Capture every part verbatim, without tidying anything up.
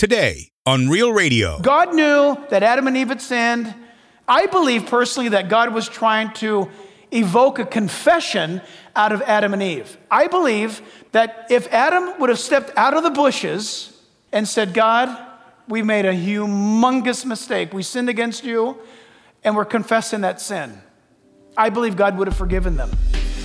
today on Real Radio. God knew that Adam and Eve had sinned. I believe personally that God was trying to evoke a confession out of Adam and Eve. I believe that if Adam would have stepped out of the bushes and said, God, we made a humongous mistake. We sinned against you, and we're confessing that sin. I believe God would have forgiven them.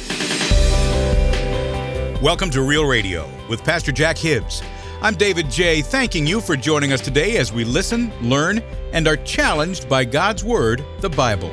Welcome to Real Radio with Pastor Jack Hibbs. I'm David J., thanking you for joining us today as we listen, learn, and are challenged by God's Word, the Bible.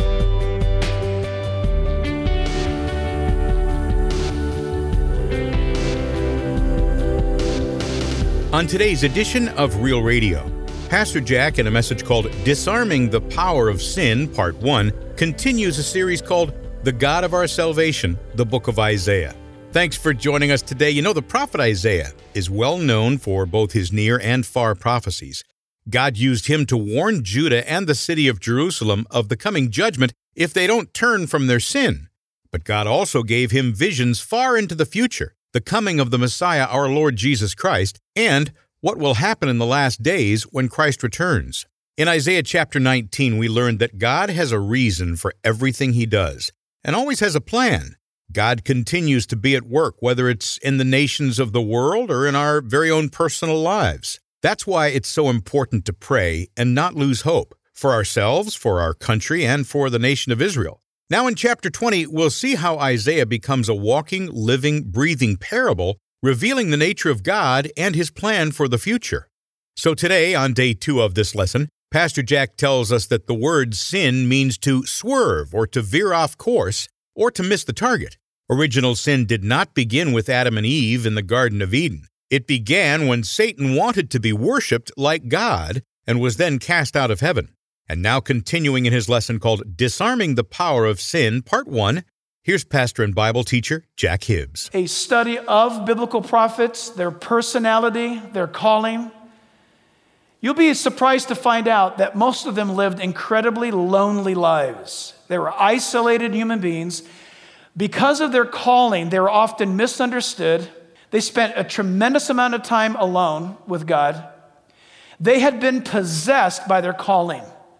On today's edition of Real Radio, Pastor Jack, in a message called Disarming the Power of Sin, Part one, continues a series called The God of Our Salvation, the Book of Isaiah. Thanks for joining us today. You know, the prophet Isaiah is well known for both his near and far prophecies. God used him to warn Judah and the city of Jerusalem of the coming judgment if they don't turn from their sin. But God also gave him visions far into the future, the coming of the Messiah, our Lord Jesus Christ, and what will happen in the last days when Christ returns. In Isaiah chapter nineteen, we learned that God has a reason for everything he does, and always has a plan. God continues to be at work, whether it's in the nations of the world or in our very own personal lives. That's why it's so important to pray and not lose hope, for ourselves, for our country, and for the nation of Israel. Now in chapter twenty, we'll see how Isaiah becomes a walking, living, breathing parable, revealing the nature of God and his plan for the future. So today, on day two of this lesson, Pastor Jack tells us that the word sin means to swerve or to veer off course or to miss the target. Original sin did not begin with Adam and Eve in the Garden of Eden. It began when Satan wanted to be worshipped like God and was then cast out of heaven. And now continuing in his lesson called Disarming the Power of Sin, Part one, here's pastor and Bible teacher Jack Hibbs. A study of biblical prophets, their personality, their calling. You'll be surprised to find out that most of them lived incredibly lonely lives. They were isolated human beings. Because of their calling, they were often misunderstood. They spent a tremendous amount of time alone with God. They had been possessed by their calling.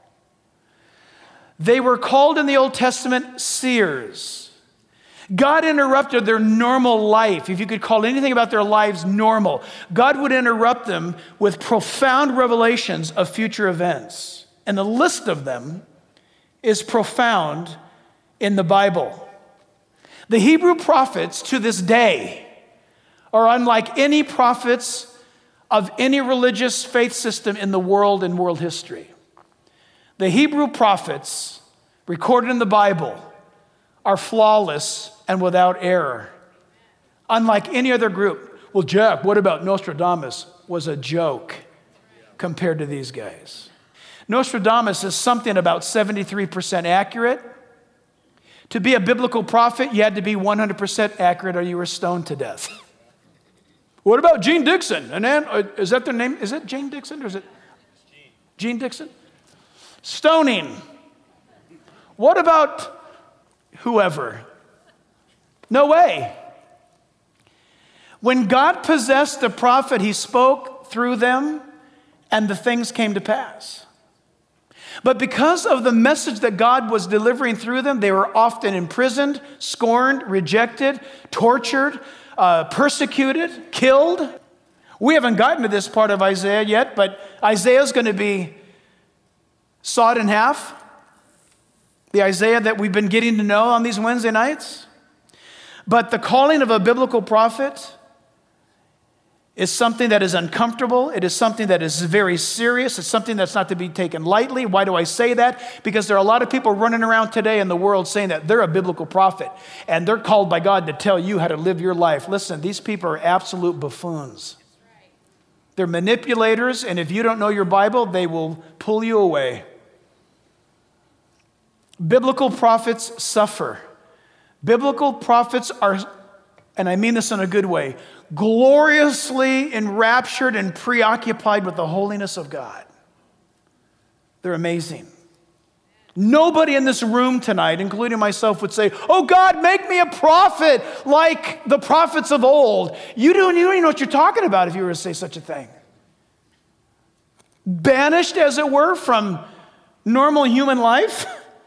They were called in the Old Testament seers. God interrupted their normal life. If you could call anything about their lives normal, God would interrupt them with profound revelations of future events. And the list of them is profound in the Bible. The Hebrew prophets to this day are unlike any prophets of any religious faith system in the world and world history. The Hebrew prophets recorded in the Bible are flawless and without error, unlike any other group. Well, Jack, what about Nostradamus? Was a joke compared to these guys. Nostradamus is something about seventy-three percent accurate. To be a biblical prophet, you had to be one hundred percent accurate or you were stoned to death. What about Gene Dixon? And then, is that their name? Is it Jane Dixon or is it Gene Dixon? Stoning. What about whoever? No way. When God possessed the prophet, he spoke through them and the things came to pass. But because of the message that God was delivering through them, they were often imprisoned, scorned, rejected, tortured, uh, persecuted, killed. We haven't gotten to this part of Isaiah yet, but Isaiah's going to be sawed in half. The Isaiah that we've been getting to know on these Wednesday nights. But the calling of a biblical prophet is something that is uncomfortable. It is something that is very serious. It's something that's not to be taken lightly. Why do I say that? Because there are a lot of people running around today in the world saying that they're a biblical prophet and they're called by God to tell you how to live your life. Listen, these people are absolute buffoons. They're manipulators, and if you don't know your Bible, they will pull you away. Biblical prophets suffer. Biblical prophets are, and I mean this in a good way, gloriously enraptured and preoccupied with the holiness of God. They're amazing. Nobody in this room tonight, including myself, would say, oh God, make me a prophet like the prophets of old. You don't, you don't even know what you're talking about if you were to say such a thing. banished, as it were, from normal human life.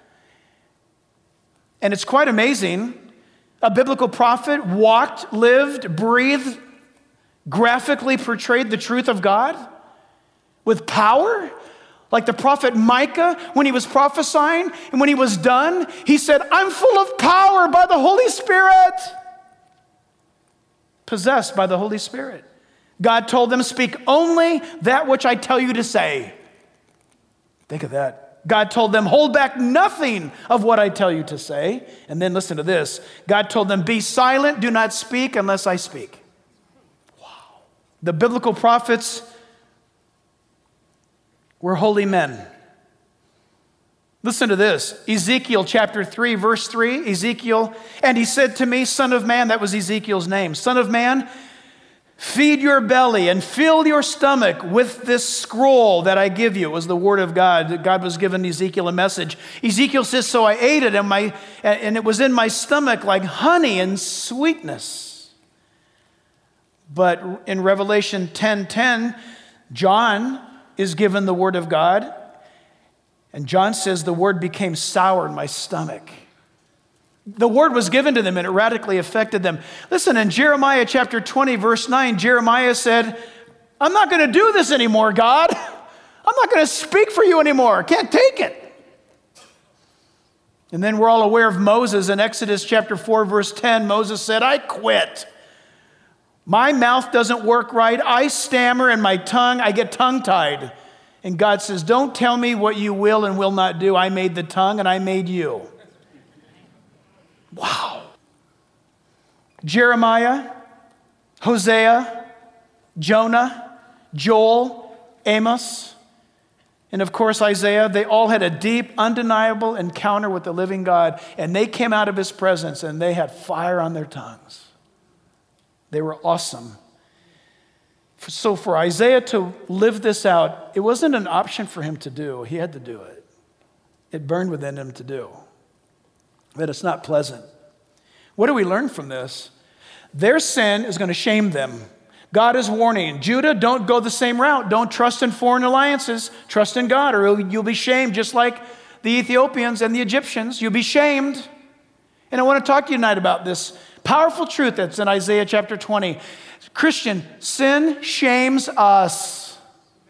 And it's quite amazing. A biblical prophet walked, lived, breathed, graphically portrayed the truth of God with power. Like the prophet Micah, when he was prophesying, and when he was done, he said, I'm full of power by the Holy Spirit. Possessed by the Holy Spirit. God told them, speak only that which I tell you to say. Think of that. God told them, hold back nothing of what I tell you to say. And then listen to this. God told them, be silent, do not speak unless I speak. Wow. The biblical prophets were holy men. Listen to this. Ezekiel chapter three, verse three. Ezekiel, and he said to me, son of man, that was Ezekiel's name. Son of man, feed your belly and fill your stomach with this scroll that I give you. It was the word of God. God was giving Ezekiel a message. Ezekiel says, so I ate it, and, my, and it was in my stomach like honey and sweetness. But in Revelation ten ten, John is given the word of God. And John says the word became sour in my stomach. The word was given to them and it radically affected them. Listen, in Jeremiah chapter twenty, verse nine, Jeremiah said, I'm not going to do this anymore, God. I'm not going to speak for you anymore. I can't take it. And then we're all aware of Moses in Exodus chapter four, verse ten. Moses said, I quit. My mouth doesn't work right. I stammer and my tongue, I get tongue-tied. And God says, don't tell me what you will and will not do. I made the tongue and I made you. Wow. Jeremiah, Hosea, Jonah, Joel, Amos, and of course Isaiah, they all had a deep, undeniable encounter with the living God, and they came out of his presence and they had fire on their tongues. They were awesome. So for Isaiah to live this out, it wasn't an option for him to do. He had to do it. It burned within him to do. But it's not pleasant. What do we learn from this? Their sin is going to shame them. God is warning, Judah, don't go the same route. Don't trust in foreign alliances. Trust in God or you'll be shamed just like the Ethiopians and the Egyptians. You'll be shamed. And I want to talk to you tonight about this powerful truth that's in Isaiah chapter twenty. Christian, sin shames us.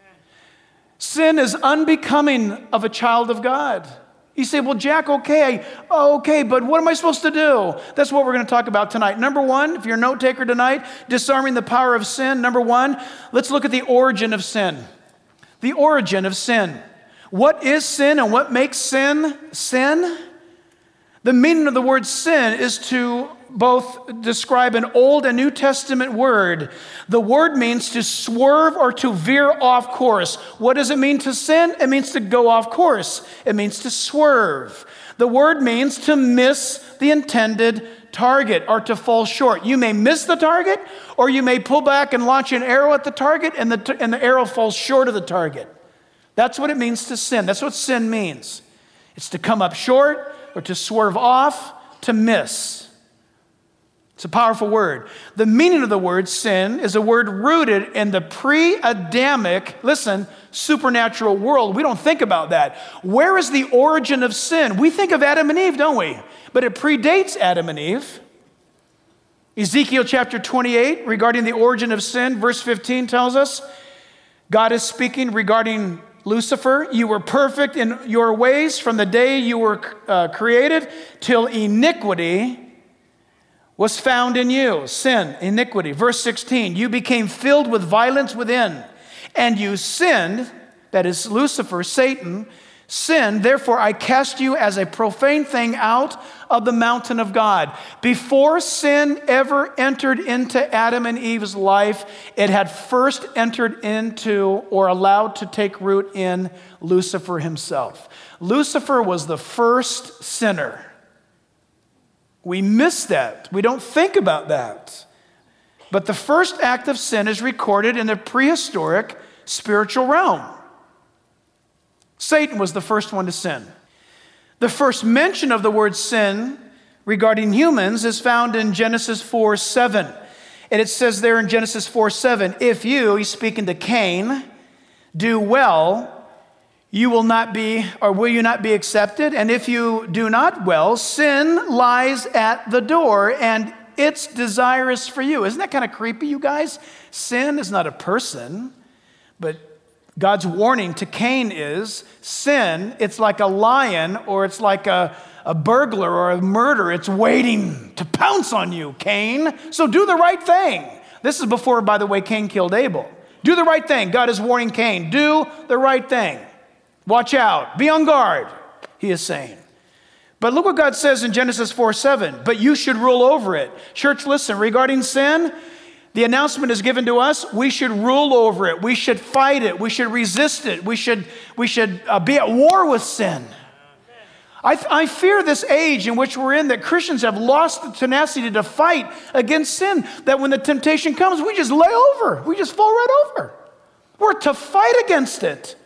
Sin is unbecoming of a child of God. You say, well, Jack, okay, okay, but what am I supposed to do? That's what we're going to talk about tonight. Number one, if you're a note taker tonight, disarming the power of sin. Number one, let's look at the origin of sin. The origin of sin. What is sin and what makes sin sin? The meaning of the word sin is to both describe an Old and New Testament word. The word means to swerve or to veer off course. What does it mean to sin? It means to go off course. It means to swerve. The word means to miss the intended target or to fall short. You may miss the target or you may pull back and launch an arrow at the target and the, and the arrow falls short of the target. That's what it means to sin. That's what sin means. It's to come up short or to swerve off, to miss. It's a powerful word. The meaning of the word sin is a word rooted in the pre-Adamic, listen, supernatural world. We don't think about that. Where is the origin of sin? We think of Adam and Eve, don't we? But it predates Adam and Eve. Ezekiel chapter twenty-eight, regarding the origin of sin, verse fifteen tells us, God is speaking regarding Lucifer. You were perfect in your ways from the day you were uh, created till iniquity was found in you. Sin, iniquity. Verse sixteen, you became filled with violence within, and you sinned, that is Lucifer, Satan, sinned, therefore I cast you as a profane thing out of the mountain of God. Before sin ever entered into Adam and Eve's life, it had first entered into or allowed to take root in Lucifer himself. Lucifer was the first sinner. We miss that. We don't think about that. But the first act of sin is recorded in the prehistoric spiritual realm. Satan was the first one to sin. The first mention of the word sin regarding humans is found in Genesis four seven. And it says there in Genesis four seven, if you, he's speaking to Cain, do well, you will not be, or will you not be accepted? And if you do not well, sin lies at the door and it's desirous for you. Isn't that kind of creepy, you guys? Sin is not a person, but God's warning to Cain is sin, it's like a lion or it's like a, a burglar or a murderer. It's waiting to pounce on you, Cain. So do the right thing. This is before, by the way, Cain killed Abel. Do the right thing. God is warning Cain. Do the right thing. Watch out. Be on guard, he is saying. But look what God says in Genesis four seven. But you should rule over it. Church, listen, regarding sin, the announcement is given to us. We should rule over it. We should fight it. We should resist it. We should, we should uh, be at war with sin. I, I fear this age in which we're in that Christians have lost the tenacity to fight against sin, that when the temptation comes, we just lay over. We just fall right over. We're to fight against it.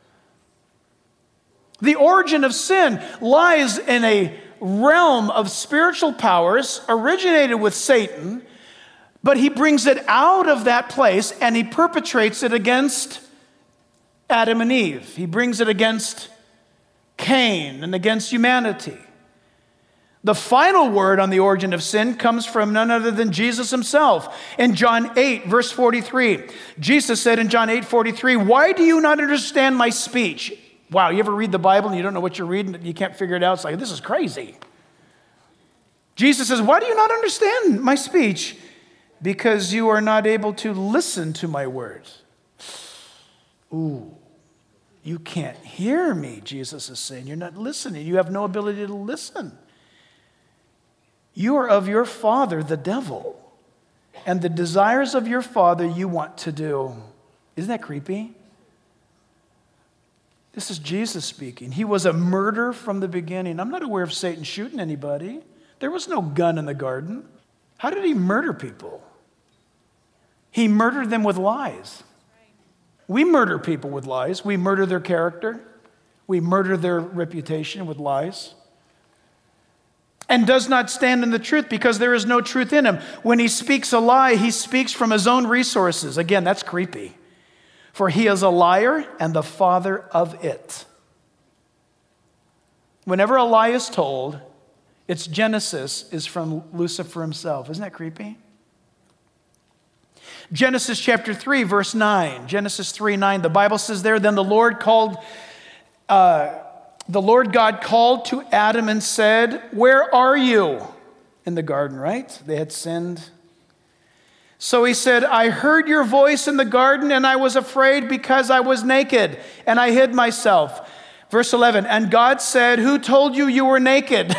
The origin of sin lies in a realm of spiritual powers originated with Satan, but he brings it out of that place and he perpetrates it against Adam and Eve. He brings it against Cain and against humanity. The final word on the origin of sin comes from none other than Jesus himself. In John eight, verse forty-three, Jesus said in John eight forty-three, "Why do you not understand my speech?" Wow, you ever read the Bible and you don't know what you're reading? You can't figure it out. It's like, this is crazy. Jesus says, "Why do you not understand my speech? Because you are not able to listen to my words." Ooh, you can't hear me, Jesus is saying. You're not listening. You have no ability to listen. You are of your father, the devil, and the desires of your father you want to do. Isn't that creepy? This is Jesus speaking. He was a murderer from the beginning. I'm not aware of Satan shooting anybody. There was no gun in the garden. How did he murder people? He murdered them with lies. We murder people with lies. We murder their character. We murder their reputation with lies. And does not stand in the truth because there is no truth in him. When he speaks a lie, he speaks from his own resources. Again, that's creepy. For he is a liar and the father of it. Whenever a lie is told, its genesis is from Lucifer himself. Isn't that creepy? Genesis chapter three, verse nine. Genesis three, nine. The Bible says there, then the Lord called, uh, the Lord God called to Adam and said, "Where are you?" In the garden, right? They had sinned. So he said, "I heard your voice in the garden and I was afraid because I was naked and I hid myself." Verse eleven, and God said, "Who told you you were naked?"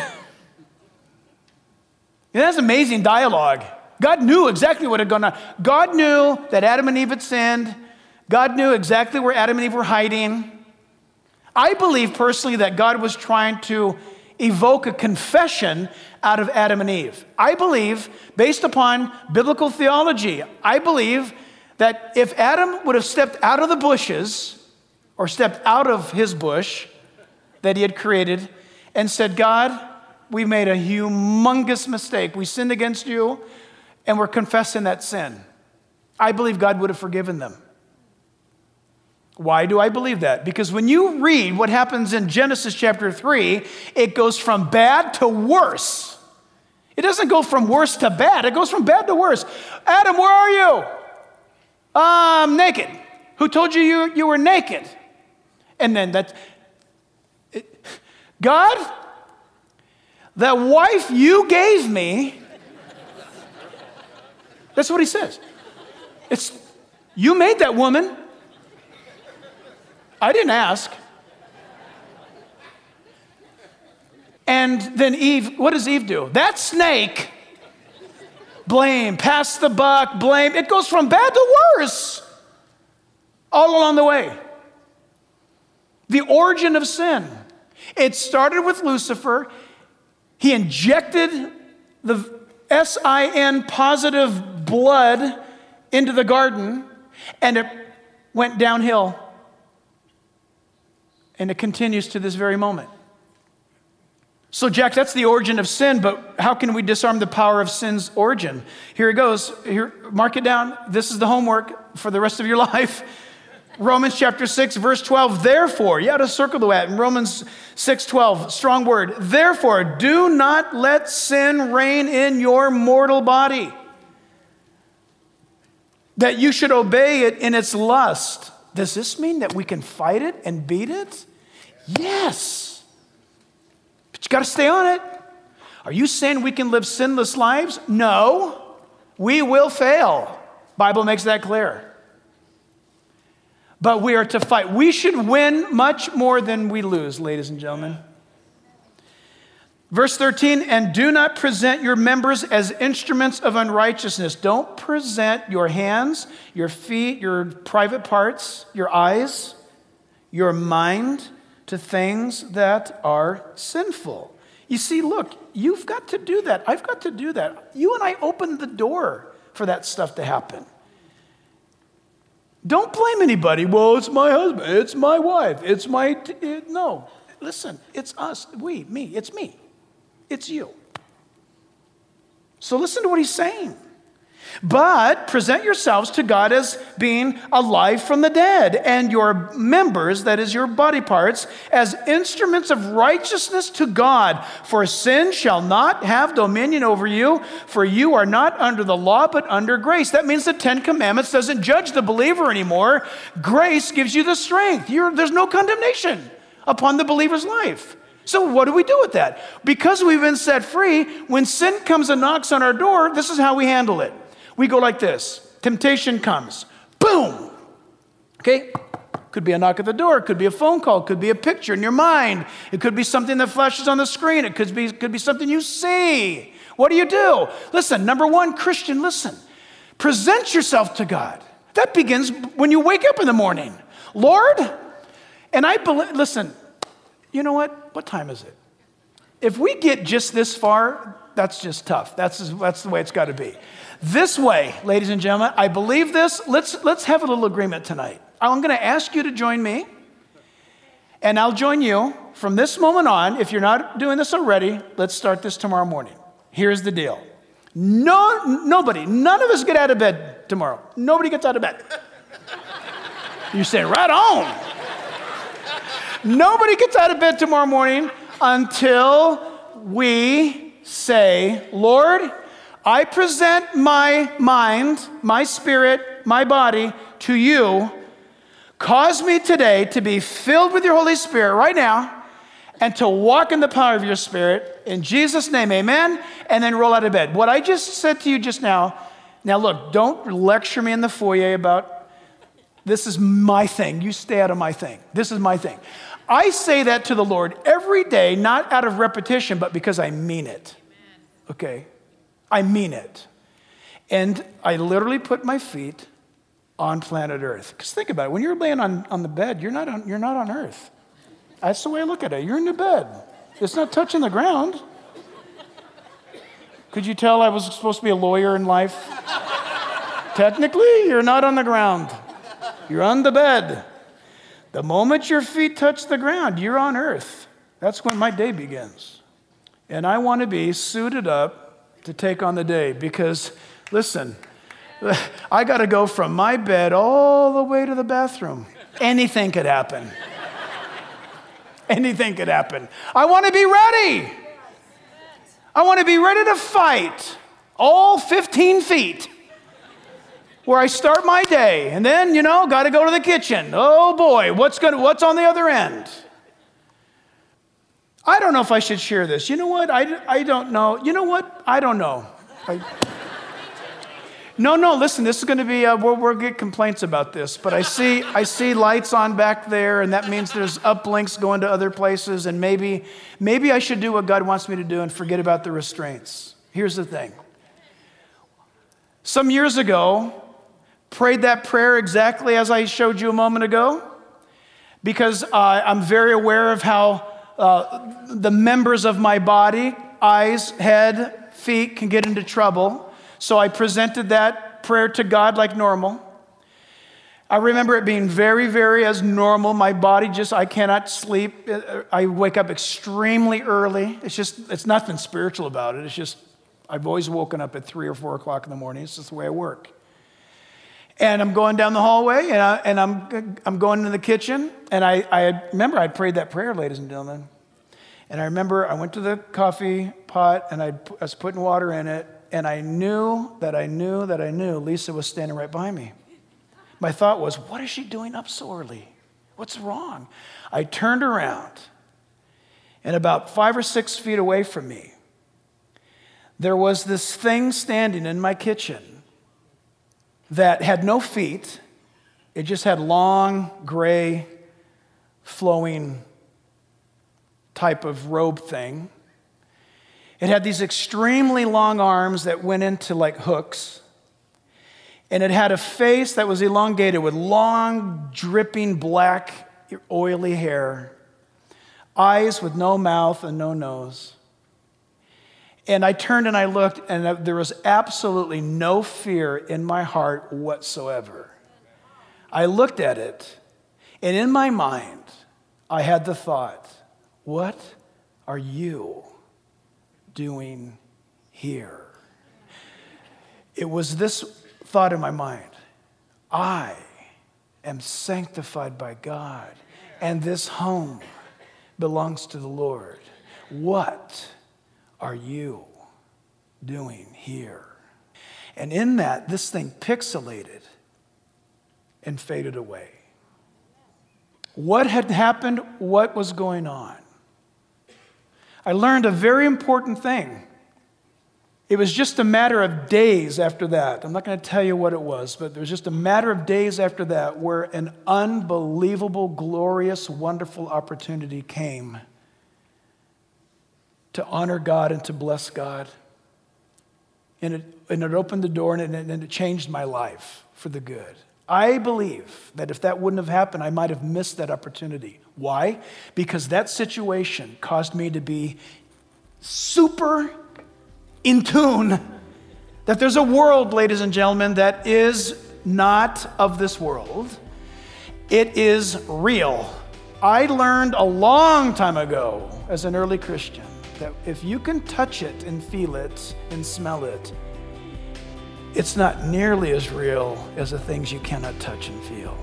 That's amazing dialogue. God knew exactly what had gone on. God knew that Adam and Eve had sinned. God knew exactly where Adam and Eve were hiding. I believe personally that God was trying to evoke a confession out of Adam and Eve. I believe, based upon biblical theology, I believe that if Adam would have stepped out of the bushes or stepped out of his bush that he had created and said, "God, we made a humongous mistake. We sinned against you and we're confessing that sin," I believe God would have forgiven them. Why do I believe that? Because when you read what happens in Genesis chapter three, it goes from bad to worse. It doesn't go from worse to bad. It goes from bad to worse. "Adam, where are you?" "I'm naked." "Who told you you, you were naked?" And then that, it, "God, the wife you gave me," that's what he says. It's, "you made that woman. I didn't ask." And then Eve, what does Eve do? That snake, blame, pass the buck, blame. It goes from bad to worse all along the way. The origin of sin. It started with Lucifer. He injected the S I N positive blood into the garden, and it went downhill. And it continues to this very moment. So, Jack, that's the origin of sin, but how can we disarm the power of sin's origin? Here it goes. Here, mark it down. This is the homework for the rest of your life. Romans chapter six, verse twelve, therefore, you ought to circle the that in Romans six twelve, strong word. Therefore, do not let sin reign in your mortal body, that you should obey it in its lust. Does this mean that we can fight it and beat it? Yes. But you got to stay on it. Are you saying we can live sinless lives? No. We will fail. Bible makes that clear. But we are to fight. We should win much more than we lose, ladies and gentlemen. Verse thirteen, and do not present your members as instruments of unrighteousness. Don't present your hands, your feet, your private parts, your eyes, your mind to things that are sinful. You see, look, you've got to do that. I've got to do that. You and I opened the door for that stuff to happen. Don't blame anybody. Well, it's my husband. It's my wife. It's my... T- it, no. Listen, it's us. We, me. It's me. It's you. So listen to what he's saying. But present yourselves to God as being alive from the dead, and your members, that is your body parts, as instruments of righteousness to God. For sin shall not have dominion over you, for you are not under the law, but under grace. That means the Ten Commandments doesn't judge the believer anymore. Grace gives you the strength. You're, there's no condemnation upon the believer's life. So what do we do with that? Because we've been set free, when sin comes and knocks on our door, this is how we handle it. We go like this. Temptation comes. Boom. Okay? Could be a knock at the door. It could be a phone call. It could be a picture in your mind. It could be something that flashes on the screen. It could be, it could be something you see. What do you do? Listen, number one, Christian, listen. Present yourself to God. That begins when you wake up in the morning. Lord, and I believe, listen, you know what? What time is it? If we get just this far, that's just tough. That's, that's the way it's got to be. This way, ladies and gentlemen, I believe this. Let's, let's have a little agreement tonight. I'm going to ask you to join me, and I'll join you from this moment on. If you're not doing this already, let's start this tomorrow morning. Here's the deal. No, nobody, none of us get out of bed tomorrow. Nobody gets out of bed. You say, right on. Nobody gets out of bed tomorrow morning until we say, Lord, I present my mind, my spirit, my body to you. Cause me today to be filled with your Holy Spirit right now and to walk in the power of your Spirit. In Jesus' name, amen. And then roll out of bed. What I just said to you just now, now look, don't lecture me in the foyer about this is my thing. You stay out of my thing. This is my thing. I say that to the Lord every day, not out of repetition, but because I mean it. Okay? I mean it. And I literally put my feet on planet Earth. Because think about it. When you're laying on, on the bed, you're not on, you're not on Earth. That's the way I look at it. You're in the bed. It's not touching the ground. Could you tell I was supposed to be a lawyer in life? Technically, you're not on the ground. You're on the bed. The moment your feet touch the ground, you're on Earth. That's when my day begins. And I want to be suited up to take on the day because, listen, I got to go from my bed all the way to the bathroom. Anything could happen. Anything could happen. I want to be ready. I want to be ready to fight all fifteen feet where I start my day. And then, you know, got to go to the kitchen. Oh boy, what's going what's on the other end? I don't know if I should share this. You know what? I, I don't know. You know what? I don't know. I, no, no, listen, this is going to be, uh, we'll, we'll get complaints about this, but I see I see lights on back there, and that means there's uplinks going to other places, and maybe, maybe I should do what God wants me to do and forget about the restraints. Here's the thing. Some years ago, prayed that prayer exactly as I showed you a moment ago, because uh, I'm very aware of how Uh, the members of my body, eyes, head, feet, can get into trouble. So I presented that prayer to God like normal. I remember it being very, very as normal. My body just, I cannot sleep. I wake up extremely early. It's just, it's nothing spiritual about it. It's just, I've always woken up at three or four o'clock in the morning. It's just the way I work. And I'm going down the hallway, and, I, and I'm I'm going into the kitchen, and I, I remember I prayed that prayer, ladies and gentlemen. And I remember I went to the coffee pot, and I, I was putting water in it, and I knew that I knew that I knew Lisa was standing right behind me. My thought was, what is she doing up so early? What's wrong? I turned around, and about five or six feet away from me, there was this thing standing in my kitchen that had no feet. It just had long, gray, flowing type of robe thing. It had these extremely long arms that went into like hooks. And it had a face that was elongated with long, dripping, black, oily hair, eyes with no mouth and no nose. And I turned and I looked, and there was absolutely no fear in my heart whatsoever. I looked at it, and in my mind, I had the thought, what are you doing here? It was this thought in my mind. I am sanctified by God, and this home belongs to the Lord. What are you doing here? And in that, this thing pixelated and faded away. What had happened? What was going on? I learned a very important thing. It was just a matter of days after that. I'm not going to tell you what it was, but it was just a matter of days after that where an unbelievable, glorious, wonderful opportunity came to honor God and to bless God. And it, and it opened the door, and it, and it changed my life for the good. I believe that if that wouldn't have happened, I might have missed that opportunity. Why? Because that situation caused me to be super in tune that there's a world, ladies and gentlemen, that is not of this world. It is real. I learned a long time ago as an early Christian that if you can touch it and feel it and smell it, it's not nearly as real as the things you cannot touch and feel.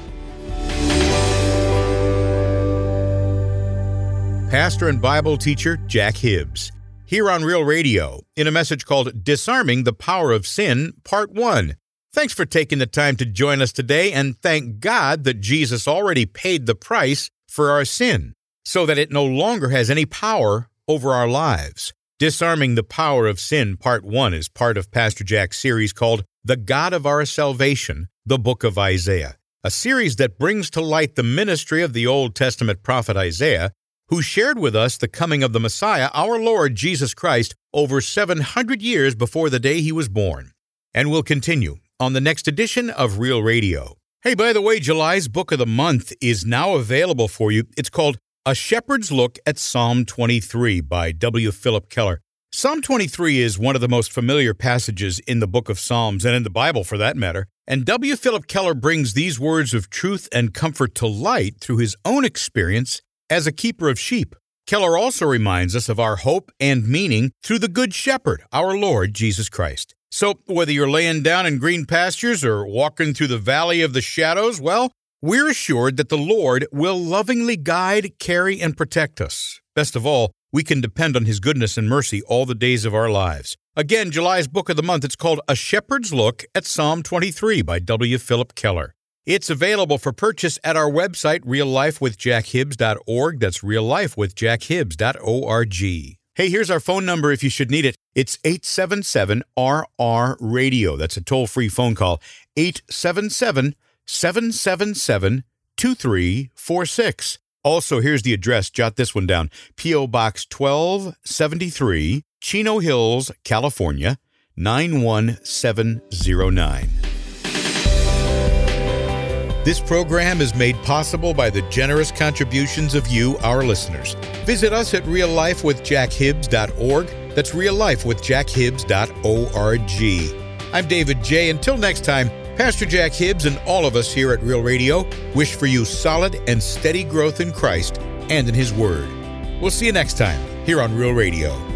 Pastor and Bible teacher Jack Hibbs, here on Real Radio, in a message called Disarming the Power of Sin, Part one. Thanks for taking the time to join us today, and thank God that Jesus already paid the price for our sin, so that it no longer has any power over our lives. Disarming the Power of Sin, Part one is part of Pastor Jack's series called The God of Our Salvation, the Book of Isaiah, a series that brings to light the ministry of the Old Testament prophet Isaiah, who shared with us the coming of the Messiah, our Lord Jesus Christ, over seven hundred years before the day he was born. And we'll continue on the next edition of Real Radio. Hey, by the way, July's Book of the Month is now available for you. It's called A Shepherd's Look at Psalm twenty-three by W. Philip Keller. Psalm twenty-three is one of the most familiar passages in the book of Psalms, and in the Bible for that matter. And W. Philip Keller brings these words of truth and comfort to light through his own experience as a keeper of sheep. Keller also reminds us of our hope and meaning through the Good Shepherd, our Lord Jesus Christ. So whether you're laying down in green pastures or walking through the valley of the shadows, well, we're assured that the Lord will lovingly guide, carry, and protect us. Best of all, we can depend on His goodness and mercy all the days of our lives. Again, July's Book of the Month, it's called A Shepherd's Look at Psalm twenty-three by W. Philip Keller. It's available for purchase at our website, real life with jack hibbs dot org. That's real life with jack hibbs dot org. Hey, here's our phone number if you should need it. It's eight seven seven R R radio. That's a toll-free phone call. eight seven seven, seven seven seven, two three four six. Also, here's the address. Jot this one down. P O. Box twelve seventy-three, Chino Hills, California, nine one seven zero nine. This program is made possible by the generous contributions of you, our listeners. Visit us at real life with jack hibbs dot org. That's real life with jack hibbs dot org. I'm David J. Until next time, Pastor Jack Hibbs and all of us here at Real Radio wish for you solid and steady growth in Christ and in His Word. We'll see you next time here on Real Radio.